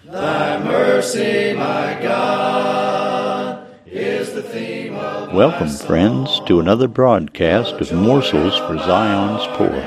Thy mercy, my God, is the theme of Welcome, friends, to another broadcast of Morsels for Zion's Poor.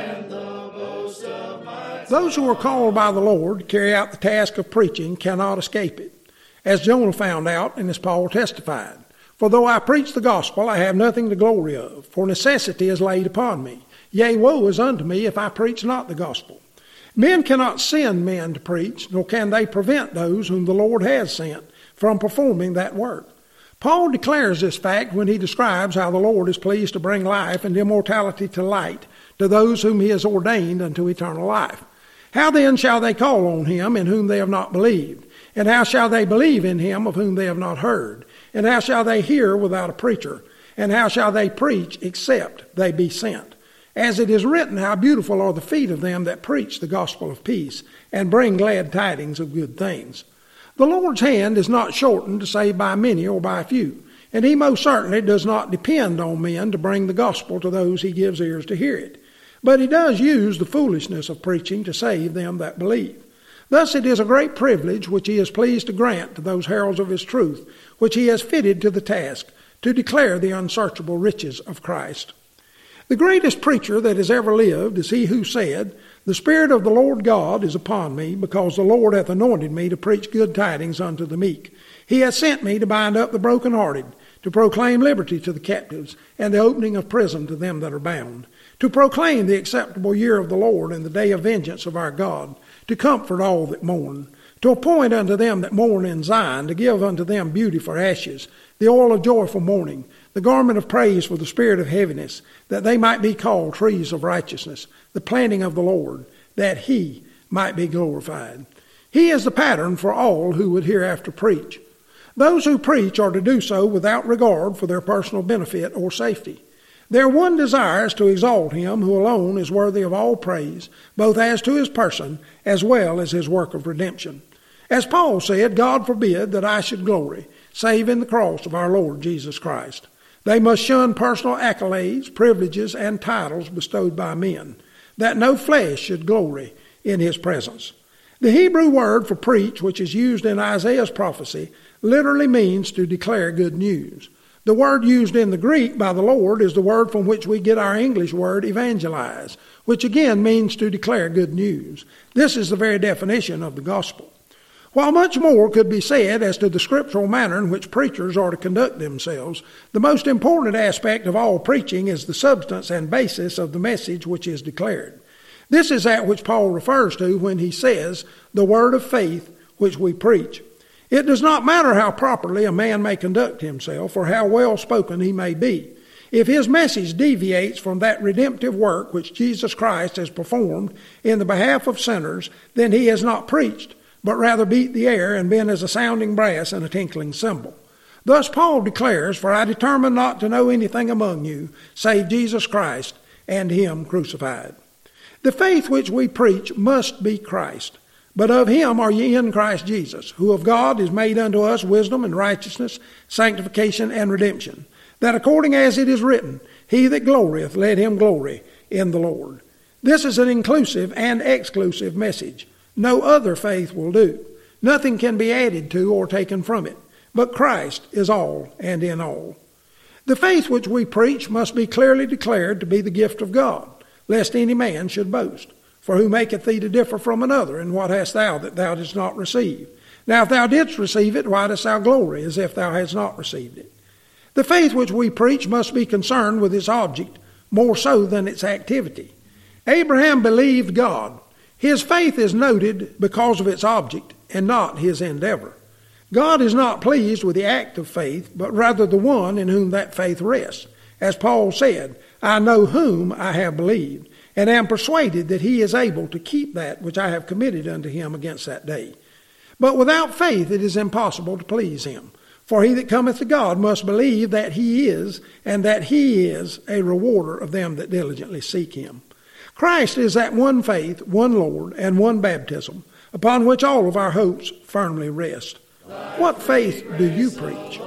Those who are called by the Lord to carry out the task of preaching cannot escape it, as Jonah found out and as Paul testified. For though I preach the gospel, I have nothing to glory of, for necessity is laid upon me. Yea, woe is unto me if I preach not the gospel. Men cannot send men to preach, nor can they prevent those whom the Lord has sent from performing that work. Paul declares this fact when he describes how the Lord is pleased to bring life and immortality to light to those whom he has ordained unto eternal life. How then shall they call on him in whom they have not believed? And how shall they believe in him of whom they have not heard? And how shall they hear without a preacher? And how shall they preach except they be sent? As it is written, how beautiful are the feet of them that preach the gospel of peace, and bring glad tidings of good things. The Lord's hand is not shortened to save by many or by few, and he most certainly does not depend on men to bring the gospel to those he gives ears to hear it. But he does use the foolishness of preaching to save them that believe. Thus it is a great privilege which he is pleased to grant to those heralds of his truth, which he has fitted to the task, to declare the unsearchable riches of Christ. The greatest preacher that has ever lived is he who said, "The Spirit of the Lord God is upon me, because the Lord hath anointed me to preach good tidings unto the meek. He hath sent me to bind up the brokenhearted, to proclaim liberty to the captives, and the opening of prison to them that are bound, to proclaim the acceptable year of the Lord and the day of vengeance of our God, to comfort all that mourn, to appoint unto them that mourn in Zion, to give unto them beauty for ashes, the oil of joy for mourning, the garment of praise for the spirit of heaviness, that they might be called trees of righteousness, the planting of the Lord, that he might be glorified." He is the pattern for all who would hereafter preach. Those who preach are to do so without regard for their personal benefit or safety. Their one desire is to exalt him who alone is worthy of all praise, both as to his person as well as his work of redemption. As Paul said, "God forbid that I should glory, save in the cross of our Lord Jesus Christ." They must shun personal accolades, privileges, and titles bestowed by men, that no flesh should glory in his presence. The Hebrew word for preach, which is used in Isaiah's prophecy, literally means to declare good news. The word used in the Greek by the Lord is the word from which we get our English word evangelize, which again means to declare good news. This is the very definition of the gospel. While much more could be said as to the scriptural manner in which preachers are to conduct themselves, the most important aspect of all preaching is the substance and basis of the message which is declared. This is that which Paul refers to when he says, "the word of faith which we preach." It does not matter how properly a man may conduct himself or how well spoken he may be. If his message deviates from that redemptive work which Jesus Christ has performed in the behalf of sinners, then he has not preached, but rather beat the air and been as a sounding brass and a tinkling cymbal. Thus Paul declares, "For I determined not to know anything among you, save Jesus Christ and him crucified." The faith which we preach must be Christ. "But of him are ye in Christ Jesus, who of God is made unto us wisdom and righteousness, sanctification and redemption, that according as it is written, He that glorieth, let him glory in the Lord." This is an inclusive and exclusive message. No other faith will do. Nothing can be added to or taken from it. But Christ is all and in all. The faith which we preach must be clearly declared to be the gift of God, lest any man should boast. For who maketh thee to differ from another? And what hast thou that thou didst not receive? Now if thou didst receive it, why dost thou glory as if thou hadst not received it? The faith which we preach must be concerned with its object, more so than its activity. Abraham believed God. His faith is noted because of its object and not his endeavor. God is not pleased with the act of faith, but rather the one in whom that faith rests. As Paul said, "I know whom I have believed, and am persuaded that he is able to keep that which I have committed unto him against that day." But without faith it is impossible to please him. For he that cometh to God must believe that he is, and that he is a rewarder of them that diligently seek him. Christ is that one faith, one Lord, and one baptism, upon which all of our hopes firmly rest. What faith do you preach?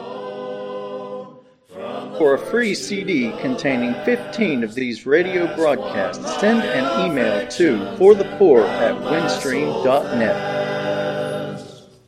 For a free CD containing 15 of these radio broadcasts, send an email to forthepoor@windstream.net.